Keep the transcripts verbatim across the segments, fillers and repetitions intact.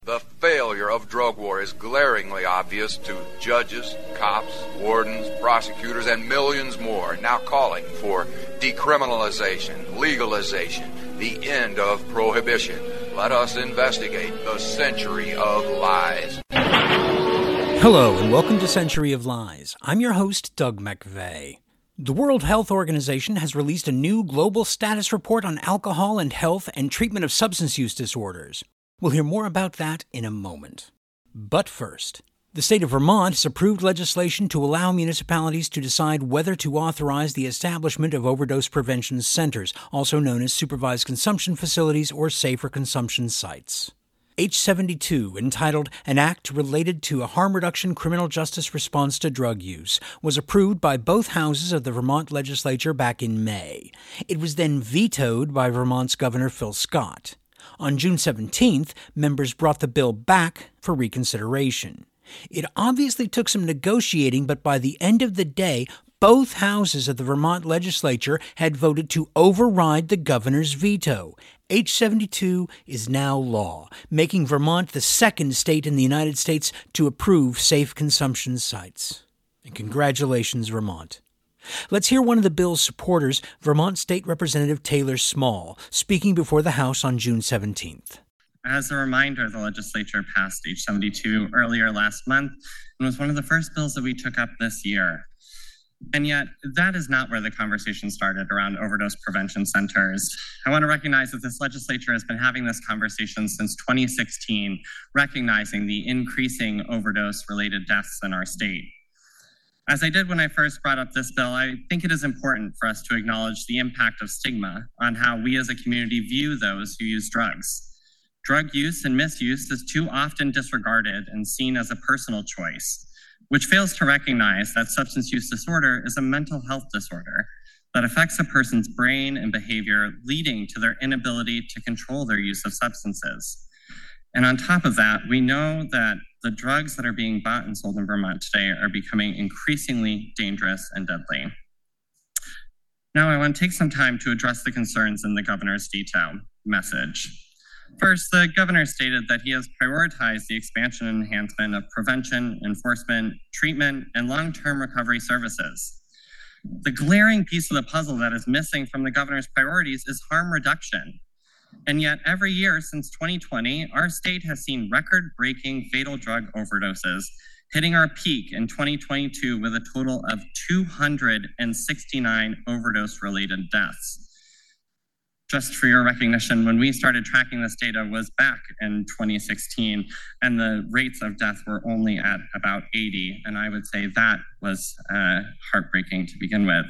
The failure of drug war is glaringly obvious to judges, cops, wardens, prosecutors, and millions more now calling for decriminalization, legalization, the end of prohibition. Let us investigate the century of lies. Hello, and welcome to Century of Lies. I'm your host, Doug McVeigh. The World Health Organization has released a new global status report on alcohol and health and treatment of substance use disorders. We'll hear more about that in a moment. But first, the state of Vermont has approved legislation to allow municipalities to decide whether to authorize the establishment of overdose prevention centers, also known as supervised consumption facilities or safer consumption sites. H seventy-two, entitled An Act Related to a Harm Reduction Criminal Justice Response to Drug Use, was approved by both houses of the Vermont legislature back in May. It was then vetoed by Vermont's Governor Phil Scott. On June seventeenth, members brought the bill back for reconsideration. It obviously took some negotiating, but by the end of the day, both houses of the Vermont legislature had voted to override the governor's veto. H seventy-two is now law, making Vermont the second state in the United States to approve safe consumption sites. And congratulations, Vermont. Let's hear one of the bill's supporters, Vermont State Representative Taylor Small, speaking before the House on June seventeenth. As a reminder, the legislature passed H seventy-two earlier last month and was one of the first bills that we took up this year. And yet, that is not where the conversation started around overdose prevention centers. I want to recognize that this legislature has been having this conversation since twenty sixteen, recognizing the increasing overdose-related deaths in our state. As I did when I first brought up this bill, I think it is important for us to acknowledge the impact of stigma on how we as a community view those who use drugs. Drug use and misuse is too often disregarded and seen as a personal choice, which fails to recognize that substance use disorder is a mental health disorder that affects a person's brain and behavior, leading to their inability to control their use of substances. And on top of that, we know that the drugs that are being bought and sold in Vermont today are becoming increasingly dangerous and deadly. Now, I want to take some time to address the concerns in the governor's veto message. First, the governor stated that he has prioritized the expansion and enhancement of prevention, enforcement, treatment, and long-term recovery services. The glaring piece of the puzzle that is missing from the governor's priorities is harm reduction. And yet, every year since twenty twenty, our state has seen record-breaking fatal drug overdoses, hitting our peak in twenty twenty-two with a total of two hundred sixty-nine overdose-related deaths. Just for your recognition, when we started tracking this data was back in twenty sixteen, and the rates of death were only at about eighty, and I would say that was uh, heartbreaking to begin with.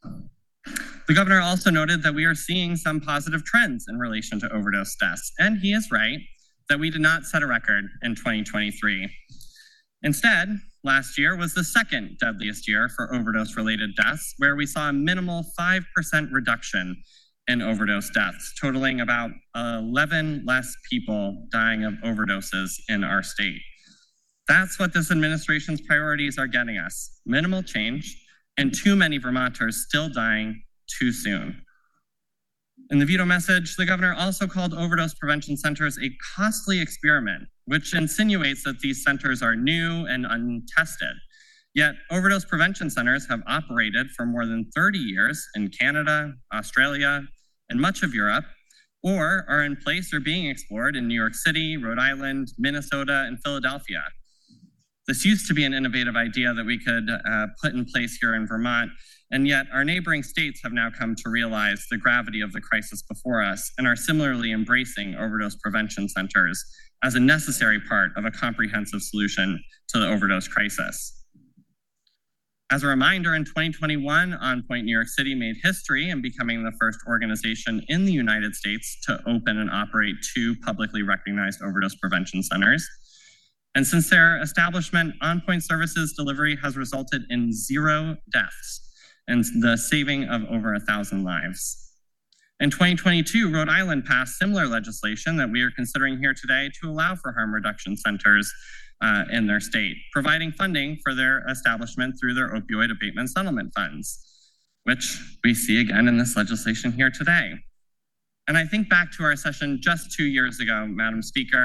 The governor also noted that we are seeing some positive trends in relation to overdose deaths, and he is right that we did not set a record in twenty twenty-three. Instead, last year was the second deadliest year for overdose-related deaths, where we saw a minimal five percent reduction in overdose deaths, totaling about eleven less people dying of overdoses in our state. That's what this administration's priorities are getting us: minimal change and too many Vermonters still dying too soon. In the veto message, the governor also called overdose prevention centers a costly experiment, which insinuates that these centers are new and untested. Yet, overdose prevention centers have operated for more than thirty years in Canada, Australia, and much of Europe, or are in place or being explored in New York City, Rhode Island, Minnesota, and Philadelphia. This used to be an innovative idea that we could uh, put in place here in Vermont, and yet our neighboring states have now come to realize the gravity of the crisis before us and are similarly embracing overdose prevention centers as a necessary part of a comprehensive solution to the overdose crisis. As a reminder, in twenty twenty-one, On Point New York City made history in becoming the first organization in the United States to open and operate two publicly recognized overdose prevention centers. And since their establishment, On Point Services delivery has resulted in zero deaths and the saving of over a thousand lives. In twenty twenty-two, Rhode Island passed similar legislation that we are considering here today to allow for harm reduction centers uh, in their state, providing funding for their establishment through their opioid abatement settlement funds, which we see again in this legislation here today. And I think back to our session just two years ago, Madam Speaker,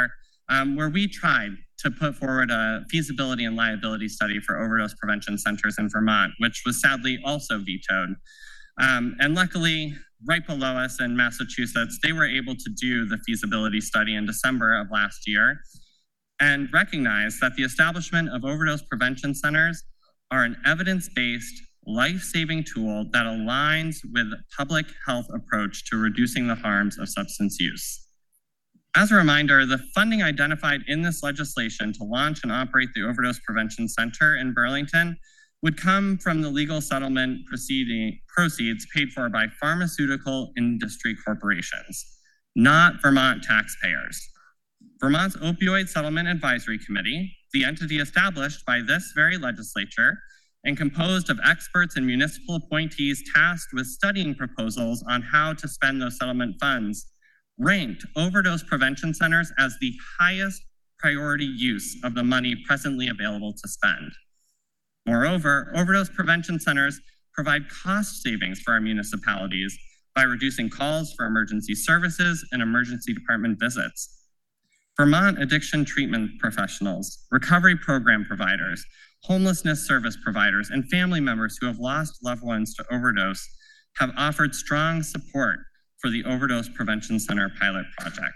um, where we tried to put forward a feasibility and liability study for overdose prevention centers in Vermont, which was sadly also vetoed. Um, and luckily, right below us in Massachusetts, they were able to do the feasibility study in December of last year and recognize that the establishment of overdose prevention centers are an evidence-based, life-saving tool that aligns with public health approach to reducing the harms of substance use. As a reminder, the funding identified in this legislation to launch and operate the Overdose Prevention Center in Burlington would come from the legal settlement proceeding, proceeds paid for by pharmaceutical industry corporations, not Vermont taxpayers. Vermont's Opioid Settlement Advisory Committee, the entity established by this very legislature and composed of experts and municipal appointees tasked with studying proposals on how to spend those settlement funds, ranked overdose prevention centers as the highest priority use of the money presently available to spend. Moreover, overdose prevention centers provide cost savings for our municipalities by reducing calls for emergency services and emergency department visits. Vermont addiction treatment professionals, recovery program providers, homelessness service providers, and family members who have lost loved ones to overdose have offered strong support for the Overdose Prevention Center pilot project.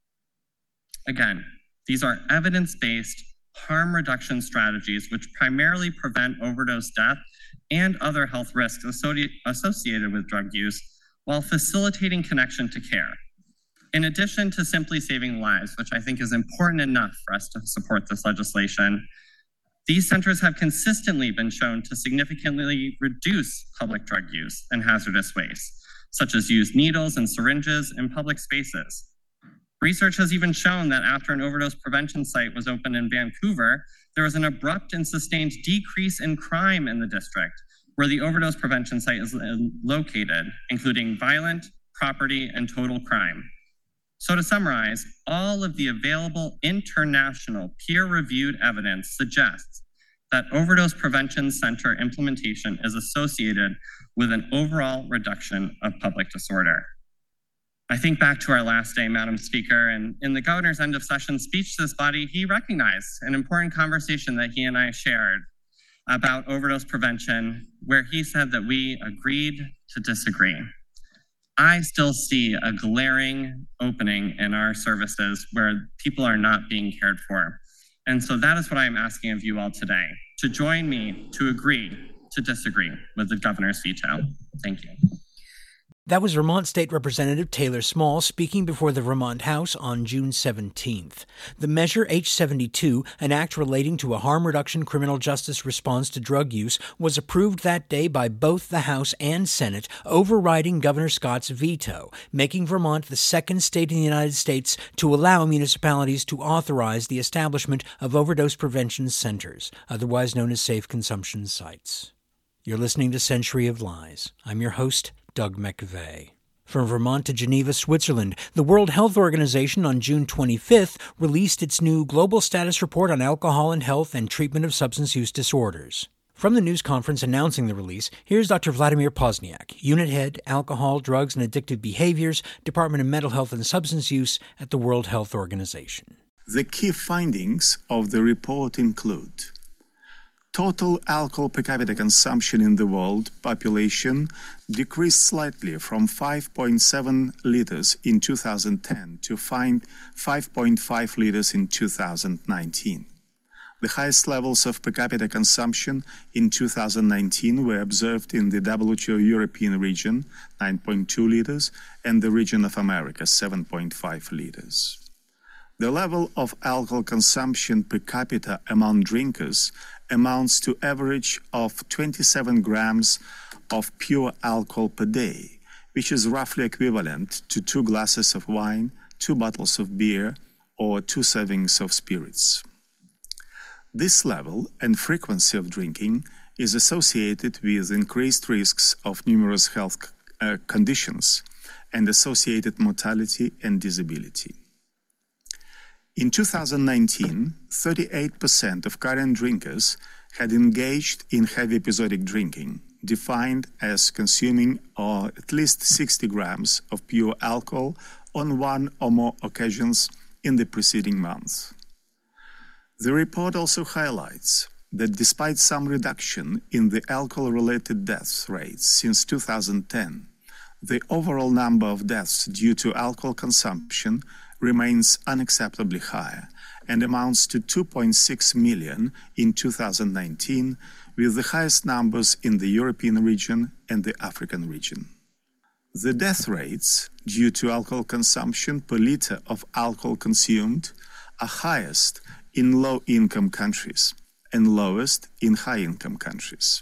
Again, these are evidence-based harm reduction strategies which primarily prevent overdose death and other health risks associated with drug use while facilitating connection to care. In addition to simply saving lives, which I think is important enough for us to support this legislation, these centers have consistently been shown to significantly reduce public drug use and hazardous waste, such as used needles and syringes in public spaces. Research has even shown that after an overdose prevention site was opened in Vancouver, there was an abrupt and sustained decrease in crime in the district where the overdose prevention site is located, including violent, property, and total crime. So to summarize, all of the available international peer-reviewed evidence suggests that overdose prevention center implementation is associated with an overall reduction of public disorder. I think back to our last day, Madam Speaker, and in the governor's end of session speech to this body, he recognized an important conversation that he and I shared about overdose prevention, where he said that we agreed to disagree. I still see a glaring opening in our services where people are not being cared for. And so that is what I am asking of you all today, to join me to agree to disagree with the governor's veto. Thank you. That was Vermont State Representative Taylor Small speaking before the Vermont House on June seventeenth. The Measure H seventy-two, an act relating to a harm reduction criminal justice response to drug use, was approved that day by both the House and Senate, overriding Governor Scott's veto, making Vermont the second state in the United States to allow municipalities to authorize the establishment of overdose prevention centers, otherwise known as safe consumption sites. You're listening to Century of Lies. I'm your host, Doug McVeigh. From Vermont to Geneva, Switzerland, the World Health Organization on June twenty-fifth released its new Global Status Report on Alcohol and Health and Treatment of Substance Use Disorders. From the news conference announcing the release, here's Doctor Vladimir Pozniak, Unit Head, Alcohol, Drugs, and Addictive Behaviors, Department of Mental Health and Substance Use at the World Health Organization. The key findings of the report include total alcohol per capita consumption in the world population decreased slightly from five point seven liters in two thousand ten to five point five liters in two thousand nineteen. The highest levels of per capita consumption in two thousand nineteen were observed in the W H O European region, nine point two liters, and the region of America, seven point five liters. The level of alcohol consumption per capita among drinkers amounts to average of twenty-seven grams of pure alcohol per day, which is roughly equivalent to two glasses of wine, two bottles of beer, or two servings of spirits. This level and frequency of drinking is associated with increased risks of numerous health uh, conditions and associated mortality and disability. In two thousand nineteen, thirty-eight percent of current drinkers had engaged in heavy episodic drinking, defined as consuming or at least sixty grams of pure alcohol on one or more occasions in the preceding month. The report also highlights that despite some reduction in the alcohol-related death rates since two thousand ten, the overall number of deaths due to alcohol consumption remains unacceptably high and amounts to two point six million in two thousand nineteen, with the highest numbers in the European region and the African region. The death rates due to alcohol consumption per liter of alcohol consumed are highest in low-income countries and lowest in high-income countries.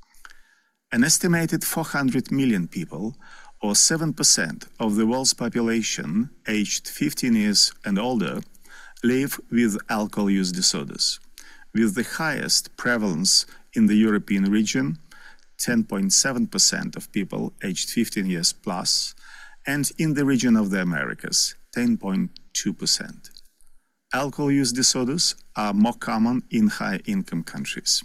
An estimated four hundred million people, or seven percent of the world's population aged fifteen years and older, live with alcohol use disorders, with the highest prevalence in the European region, ten point seven percent of people aged fifteen years plus, and in the region of the Americas, ten point two percent. Alcohol use disorders are more common in high-income countries.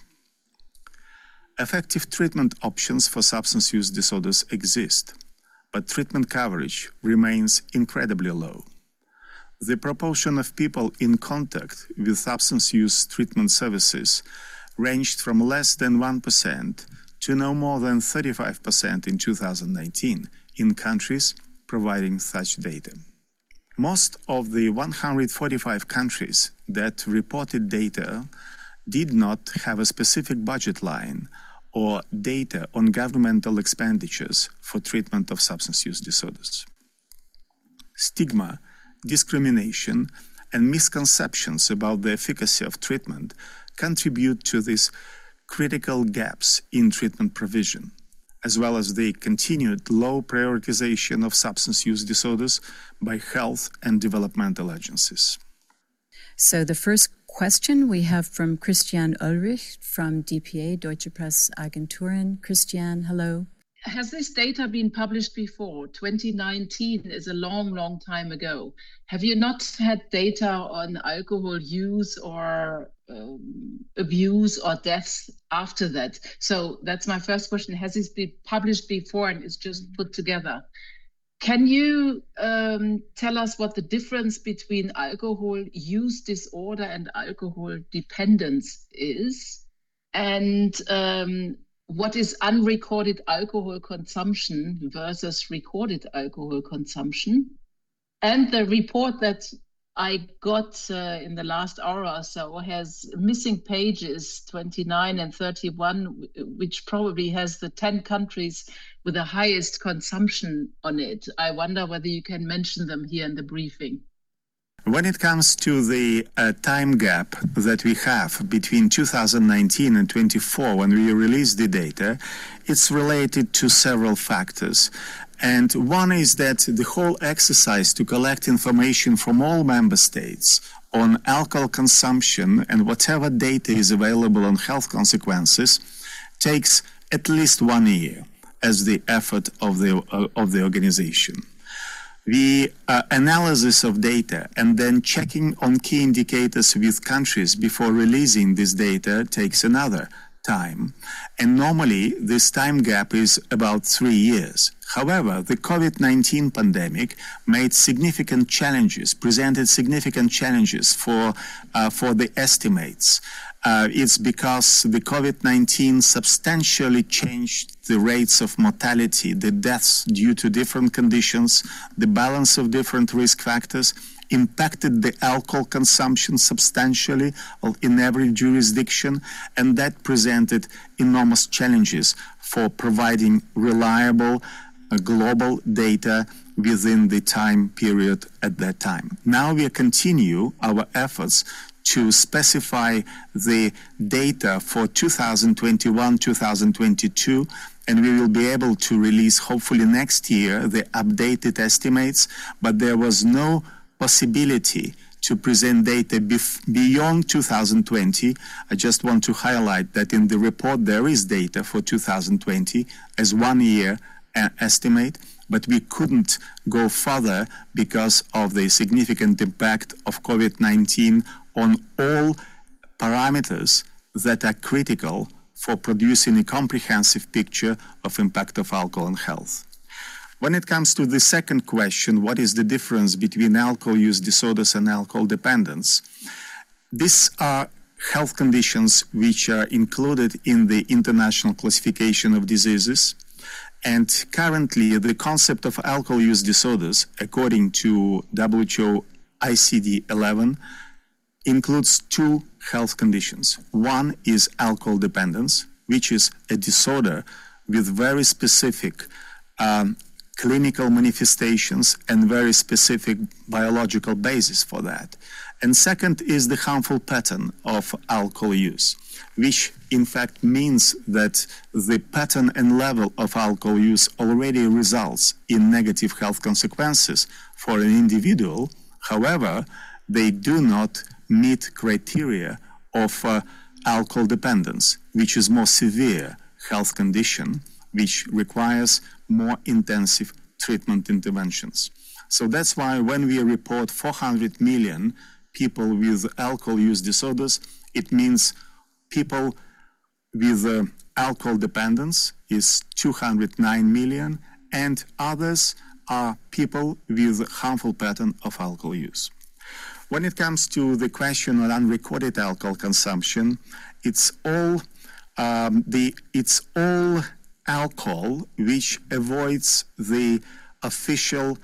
Effective treatment options for substance use disorders exist, but treatment coverage remains incredibly low. The proportion of people in contact with substance use treatment services ranged from less than one percent to no more than thirty-five percent in two thousand nineteen in countries providing such data. Most of the one hundred forty-five countries that reported data did not have a specific budget line or data on governmental expenditures for treatment of substance use disorders. Stigma, discrimination, and misconceptions about the efficacy of treatment contribute to these critical gaps in treatment provision, as well as the continued low prioritization of substance use disorders by health and developmental agencies. So the first question we have from Christian Ulrich from D P A, Deutsche Presseagenturen. Christian, hello. Has this data been published before? twenty nineteen is a long, long time ago. Have you not had data on alcohol use or um, abuse or deaths after that? So that's my first question. Has this been published before and is just put together? Can you um, tell us what the difference between alcohol use disorder and alcohol dependence is? And um, what is unrecorded alcohol consumption versus recorded alcohol consumption? And the report that I got uh, in the last hour or so has missing pages twenty-nine and thirty-one, which probably has the ten countries with the highest consumption on it. I wonder whether you can mention them here in the briefing. When it comes to the uh, time gap that we have between two thousand nineteen and twenty-four, when we release the data, it's related to several factors. And one is that the whole exercise to collect information from all member states on alcohol consumption and whatever data is available on health consequences takes at least one year as the effort of the, uh, of the organization. The uh, analysis of data and then checking on key indicators with countries before releasing this data takes another time. And normally this time gap is about three years. However, the COVID nineteen pandemic made significant challenges, presented significant challenges for, uh, for the estimates. Uh, it's because the COVID nineteen substantially changed the rates of mortality, the deaths due to different conditions, the balance of different risk factors, impacted the alcohol consumption substantially in every jurisdiction, and that presented enormous challenges for providing reliable uh, global data within the time period at that time. Now we continue our efforts to specify the data for two thousand twenty-one, two thousand twenty-two, and we will be able to release hopefully next year the updated estimates, but there was no possibility to present data bef- beyond two thousand twenty. I just want to highlight that in the report there is data for two thousand twenty as one year uh, estimate, but we couldn't go further because of the significant impact of COVID nineteen on all parameters that are critical for producing a comprehensive picture of impact of alcohol on health. When it comes to the second question, what is the difference between alcohol use disorders and alcohol dependence? These are health conditions which are included in the International Classification of Diseases. And currently, the concept of alcohol use disorders, according to W H O I C D eleven, includes two health conditions. One is alcohol dependence, which is a disorder with very specific um, clinical manifestations and very specific biological basis for that. And second is the harmful pattern of alcohol use, which in fact means that the pattern and level of alcohol use already results in negative health consequences for an individual. However, they do not meet criteria of uh, alcohol dependence, which is more severe health condition, which requires more intensive treatment interventions. So that's why when we report four hundred million people with alcohol use disorders, it means people with uh, alcohol dependence is two hundred nine million, and others are people with harmful pattern of alcohol use. When it comes to the question on unrecorded alcohol consumption, it's all um, the it's all alcohol which avoids the official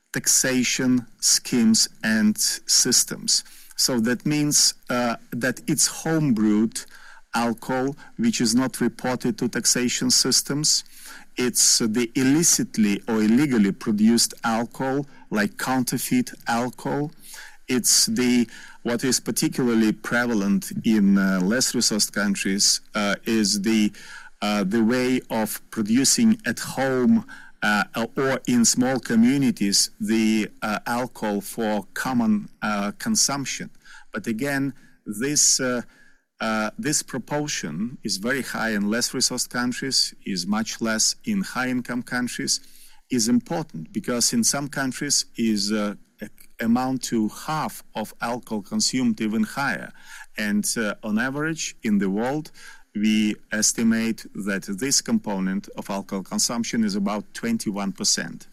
taxation schemes and systems. So that means uh, that it's homebrewed alcohol which is not reported to taxation systems. It's uh, the illicitly or illegally produced alcohol, like counterfeit alcohol. It's the what is particularly prevalent in uh, less resourced countries uh, is the uh, the way of producing at home uh, or in small communities the uh, alcohol for common uh, consumption. But again, this uh, uh, this proportion is very high in less resourced countries, is much less in high-income countries. Is important because in some countries is uh, amount to half of alcohol consumed, even higher. And uh, on average in the world, we estimate that this component of alcohol consumption is about twenty-one percent.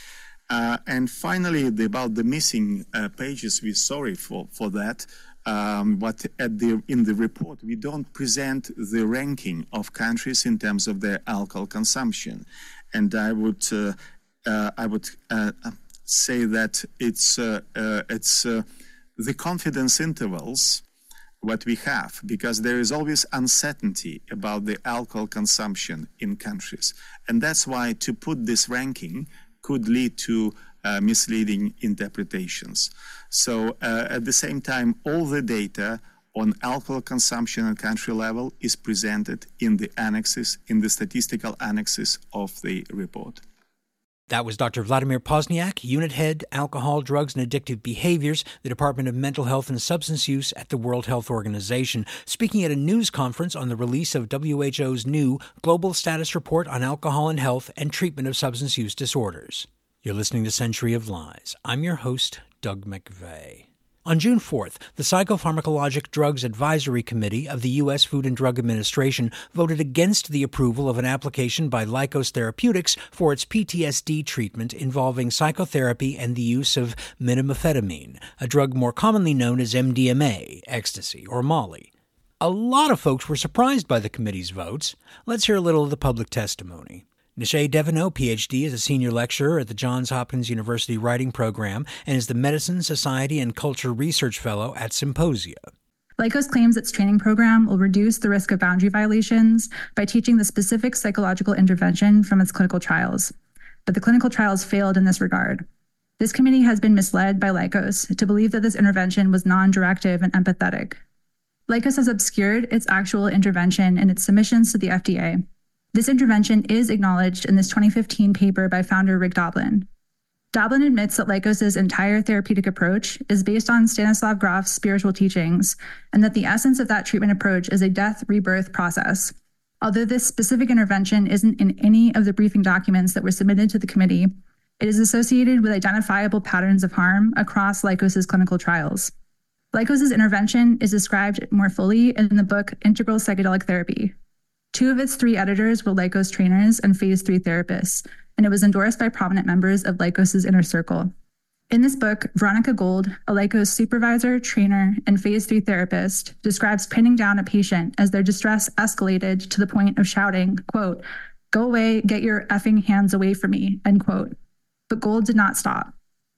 Uh, and finally, the, about the missing uh, pages, we're sorry for, for that. Um, but at the, in the report, we don't present the ranking of countries in terms of their alcohol consumption. And I would, uh, uh, I would uh, say that it's uh, uh, it's uh, the confidence intervals what we have, because there is always uncertainty about the alcohol consumption in countries, and that's why to put this ranking could lead to uh, misleading interpretations. So uh, at the same time, all the data on alcohol consumption at country level is presented in the annexes, in the statistical annexes of the report. That was Doctor Vladimir Pozniak, Unit Head, Alcohol, Drugs, and Addictive Behaviors, the Department of Mental Health and Substance Use at the World Health Organization, speaking at a news conference on the release of W H O's new Global Status Report on Alcohol and Health and Treatment of Substance Use Disorders. You're listening to Century of Lies. I'm your host, Doug McVeigh. On June fourth, the Psychopharmacologic Drugs Advisory Committee of the U S Food and Drug Administration voted against the approval of an application by Lykos Therapeutics for its P T S D treatment involving psychotherapy and the use of metamorphetamine, a drug more commonly known as M D M A, ecstasy, or Molly. A lot of folks were surprised by the committee's votes. Let's hear a little of the public testimony. Nishay Devanot, P H D, is a senior lecturer at the Johns Hopkins University Writing Program and is the Medicine, Society, and Culture Research Fellow at Symposia. Lykos claims its training program will reduce the risk of boundary violations by teaching the specific psychological intervention from its clinical trials. But the clinical trials failed in this regard. This committee has been misled by Lykos to believe that this intervention was non-directive and empathetic. Lykos has obscured its actual intervention in its submissions to the F D A. This intervention is acknowledged in this twenty fifteen paper by founder Rick Doblin. Doblin admits that Lykos' entire therapeutic approach is based on Stanislav Grof's spiritual teachings, and that the essence of that treatment approach is a death-rebirth process. Although this specific intervention isn't in any of the briefing documents that were submitted to the committee, it is associated with identifiable patterns of harm across Lykos' clinical trials. Lykos' intervention is described more fully in the book Integral Psychedelic Therapy. Two of its three editors were Lykos trainers and phase three therapists, and it was endorsed by prominent members of Lykos's inner circle. In this book, Veronica Gold, a Lykos supervisor, trainer, and phase three therapist, describes pinning down a patient as their distress escalated to the point of shouting, quote, "Go away, get your effing hands away from me," end quote. But Gold did not stop.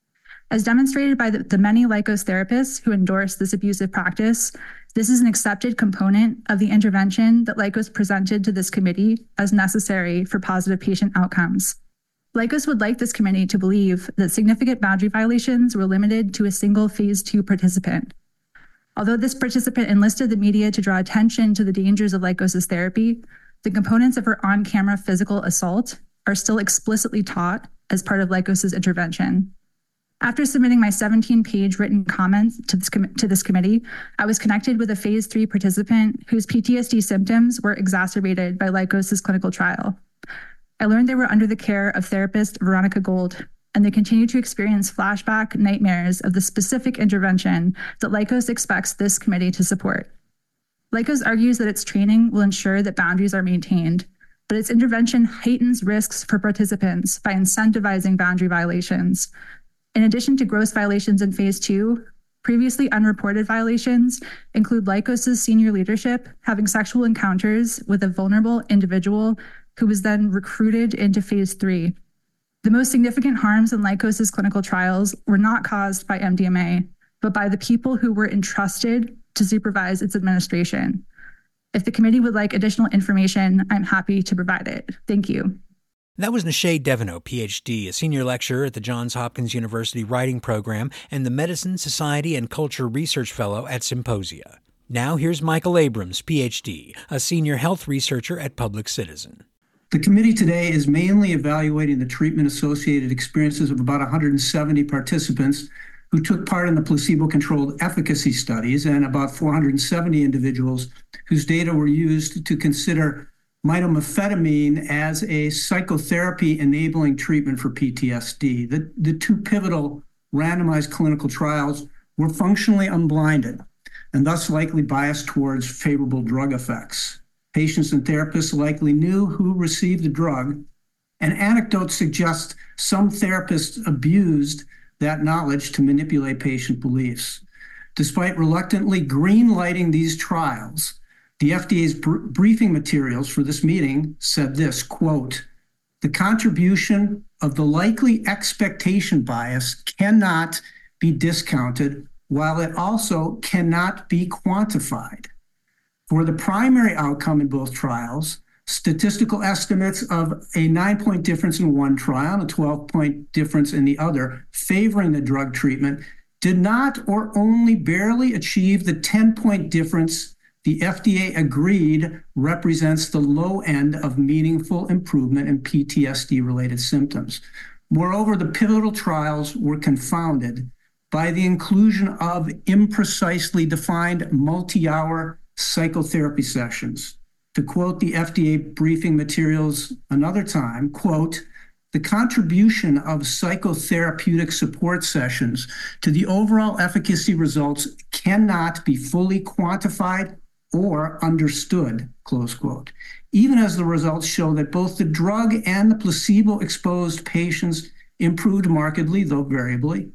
As demonstrated by the, the many Lykos therapists who endorse this abusive practice, this is an accepted component of the intervention that Lykos presented to this committee as necessary for positive patient outcomes. Lykos would like this committee to believe that significant boundary violations were limited to a single phase two participant. Although this participant enlisted the media to draw attention to the dangers of Lykos's therapy, the components of her on-camera physical assault are still explicitly taught as part of Lykos's intervention. After submitting my seventeen-page written comments to this, com- to this committee, I was connected with a phase three participant whose P T S D symptoms were exacerbated by Lykos's clinical trial. I learned they were under the care of therapist Veronica Gold, and they continue to experience flashback nightmares of the specific intervention that Lykos expects this committee to support. Lykos argues that its training will ensure that boundaries are maintained, but its intervention heightens risks for participants by incentivizing boundary violations. In addition to gross violations in phase two, previously unreported violations include Lykos's senior leadership having sexual encounters with a vulnerable individual who was then recruited into phase three. The most significant harms in Lykos's clinical trials were not caused by M D M A, but by the people who were entrusted to supervise its administration. If the committee would like additional information, I'm happy to provide it. Thank you. That was Nishay Deveneaux, P H D, a senior lecturer at the Johns Hopkins University Writing Program and the Medicine, Society, and Culture Research Fellow at Symposia. Now here's Michael Abrams, P H D, a senior health researcher at Public Citizen. The committee today is mainly evaluating the treatment-associated experiences of about one hundred seventy participants who took part in the placebo-controlled efficacy studies and about four hundred seventy individuals whose data were used to consider mitomethadone as a psychotherapy-enabling treatment for P T S D. The, the two pivotal randomized clinical trials were functionally unblinded and thus likely biased towards favorable drug effects. Patients and therapists likely knew who received the drug, and anecdotes suggest some therapists abused that knowledge to manipulate patient beliefs. Despite reluctantly green-lighting these trials, the F D A's br- briefing materials for this meeting said this, quote, "The contribution of the likely expectation bias cannot be discounted, while it also cannot be quantified. For the primary outcome in both trials, statistical estimates of a nine-point difference in one trial and a twelve-point difference in the other favoring the drug treatment did not or only barely achieve the ten-point difference the F D A agreed represents the low end of meaningful improvement in P T S D-related symptoms. Moreover, the pivotal trials were confounded by the inclusion of imprecisely defined multi-hour psychotherapy sessions. To quote the F D A briefing materials another time, quote, "The contribution of psychotherapeutic support sessions to the overall efficacy results cannot be fully quantified or understood," close quote, even as the results show that both the drug and the placebo-exposed patients improved markedly, though variably.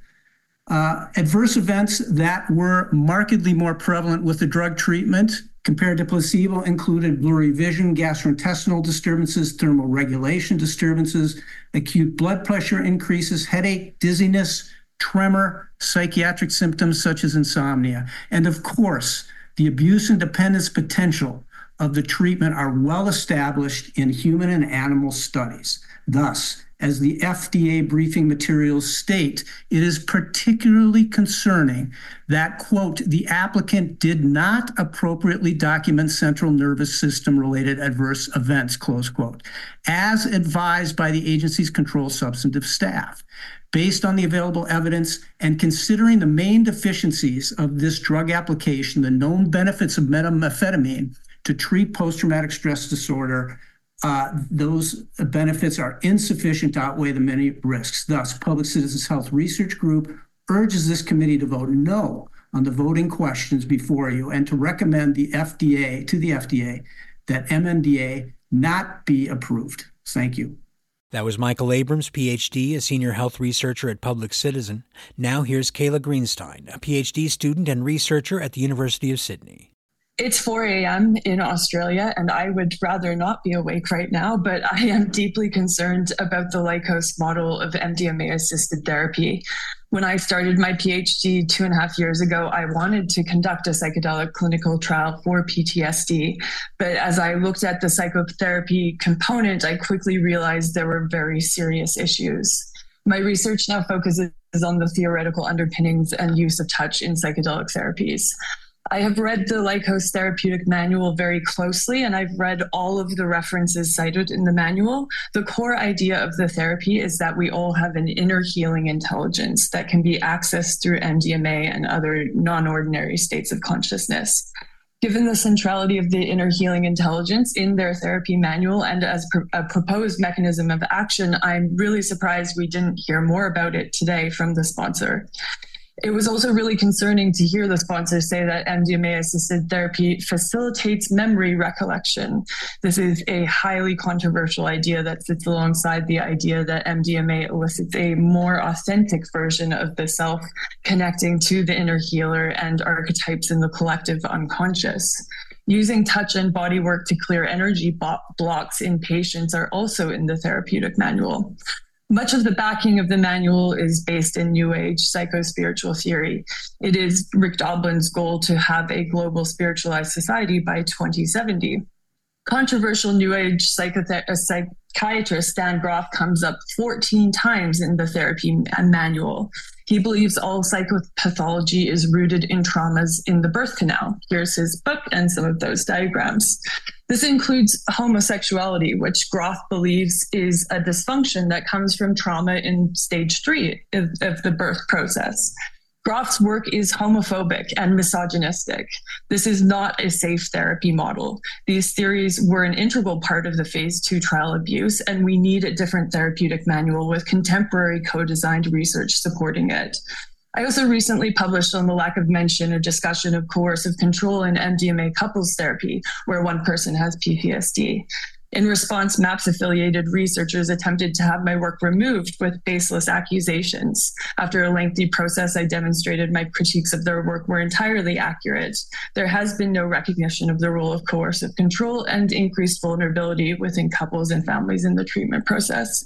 Uh, adverse events that were markedly more prevalent with the drug treatment compared to placebo included blurry vision, gastrointestinal disturbances, thermal regulation disturbances, acute blood pressure increases, headache, dizziness, tremor, psychiatric symptoms such as insomnia, and of course, the abuse and dependence potential of the treatment are well established in human and animal studies. Thus, as the F D A briefing materials state, it is particularly concerning that, quote, "the applicant did not appropriately document central nervous system related adverse events," close quote, as advised by the agency's control substantive staff. Based on the available evidence and considering the main deficiencies of this drug application, the known benefits of methamphetamine to treat post-traumatic stress disorder, uh, those benefits are insufficient to outweigh the many risks. Thus, Public Citizens Health Research Group urges this committee to vote no on the voting questions before you and to recommend the F D A to the F D A that M N D A not be approved. Thank you. That was Michael Abrams, P H D, a senior health researcher at Public Citizen. Now here's Kayla Greenstein, a P H D student and researcher at the University of Sydney. It's four a.m. in Australia, and I would rather not be awake right now, but I am deeply concerned about the Lykos model of M D M A-assisted therapy. When I started my P H D two and a half years ago, I wanted to conduct a psychedelic clinical trial for P T S D. But as I looked at the psychotherapy component, I quickly realized there were very serious issues. My research now focuses on the theoretical underpinnings and use of touch in psychedelic therapies. I have read the Lykos Therapeutic Manual very closely, and I've read all of the references cited in the manual. The core idea of the therapy is that we all have an inner healing intelligence that can be accessed through M D M A and other non-ordinary states of consciousness. Given the centrality of the inner healing intelligence in their therapy manual and as pr- a proposed mechanism of action, I'm really surprised we didn't hear more about it today from the sponsor. It was also really concerning to hear the sponsor say that M D M A-assisted therapy facilitates memory recollection. This is a highly controversial idea that sits alongside the idea that M D M A elicits a more authentic version of the self, connecting to the inner healer and archetypes in the collective unconscious. Using touch and body work to clear energy bo- blocks in patients are also in the therapeutic manual. Much of the backing of the manual is based in New Age psycho-spiritual theory. It is Rick Doblin's goal to have a global spiritualized society by twenty seventy. Controversial New Age psychothe- psychiatrist Stan Grof comes up fourteen times in the therapy manual. He believes all psychopathology is rooted in traumas in the birth canal. Here's his book and some of those diagrams. This includes homosexuality, which Grof believes is a dysfunction that comes from trauma in stage three of, of the birth process. Grof's work is homophobic and misogynistic. This is not a safe therapy model. These theories were an integral part of the phase two trial abuse, and we need a different therapeutic manual with contemporary co-designed research supporting it. I also recently published on the lack of mention a discussion of coercive control in M D M A couples therapy, where one person has P T S D. In response, MAPS-affiliated researchers attempted to have my work removed with baseless accusations. After a lengthy process, I demonstrated my critiques of their work were entirely accurate. There has been no recognition of the role of coercive control and increased vulnerability within couples and families in the treatment process.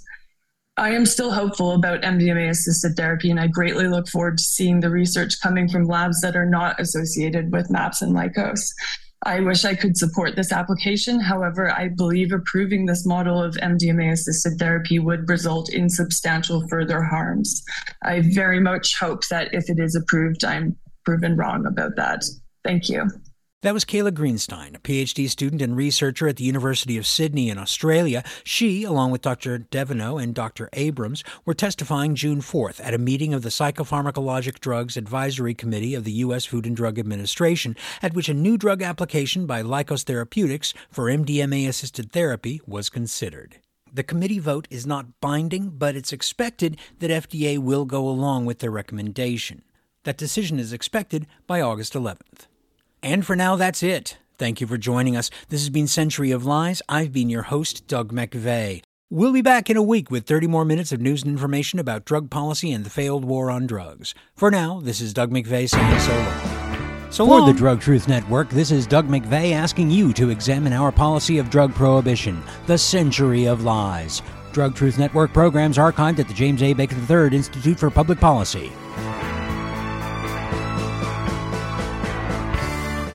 I am still hopeful about M D M A-assisted therapy, and I greatly look forward to seeing the research coming from labs that are not associated with MAPS and Lykos. I wish I could support this application. However, I believe approving this model of M D M A-assisted therapy would result in substantial further harms. I very much hope that if it is approved, I'm proven wrong about that. Thank you. That was Kayla Greenstein, a P H D student and researcher at the University of Sydney in Australia. She, along with Doctor Deveneaux and Doctor Abrams, were testifying June fourth at a meeting of the Psychopharmacologic Drugs Advisory Committee of the U S Food and Drug Administration, at which a new drug application by Lykos Therapeutics for M D M A-assisted therapy was considered. The committee vote is not binding, but it's expected that F D A will go along with their recommendation. That decision is expected by August eleventh. And for now, that's it. Thank you for joining us. This has been Century of Lies. I've been your host, Doug McVeigh. We'll be back in a week with thirty more minutes of news and information about drug policy and the failed war on drugs. For now, this is Doug McVeigh saying so long. So long. For the Drug Truth Network, this is Doug McVeigh asking you to examine our policy of drug prohibition, the Century of Lies. Drug Truth Network programs archived at the James A. Baker the third Institute for Public Policy.